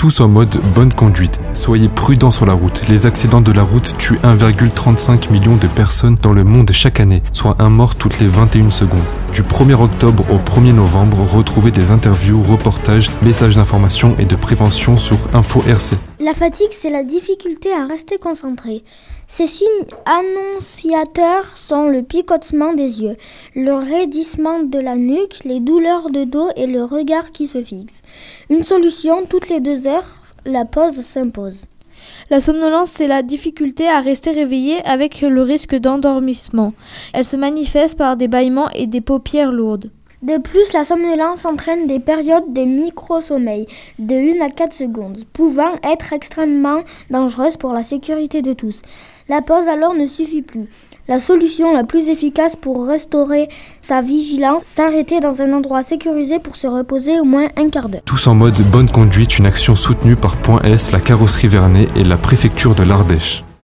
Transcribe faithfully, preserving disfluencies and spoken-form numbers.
Tous en mode bonne conduite. Soyez prudents sur la route. Les accidents de la route tuent un virgule trente-cinq million de personnes dans le monde chaque année, soit un mort toutes les vingt et une secondes. Du premier octobre au premier novembre, retrouvez des interviews, reportages, messages d'information et de prévention sur Info R C. La fatigue, c'est la difficulté à rester concentré. Ces signes annonciateurs sont le picotement des yeux, le raidissement de la nuque, les douleurs de dos et le regard qui se fixe. Une solution, toutes les deux heures, la pause s'impose. La somnolence, c'est la difficulté à rester réveillé avec le risque d'endormissement. Elle se manifeste par des bâillements et des paupières lourdes. De plus, la somnolence entraîne des périodes de micro-sommeil de une à quatre secondes, pouvant être extrêmement dangereuses pour la sécurité de tous. La pause alors ne suffit plus. La solution la plus efficace pour restaurer sa vigilance, s'arrêter dans un endroit sécurisé pour se reposer au moins un quart d'heure. Tous en mode bonne conduite, une action soutenue par Point S, la carrosserie Vernet et la préfecture de l'Ardèche.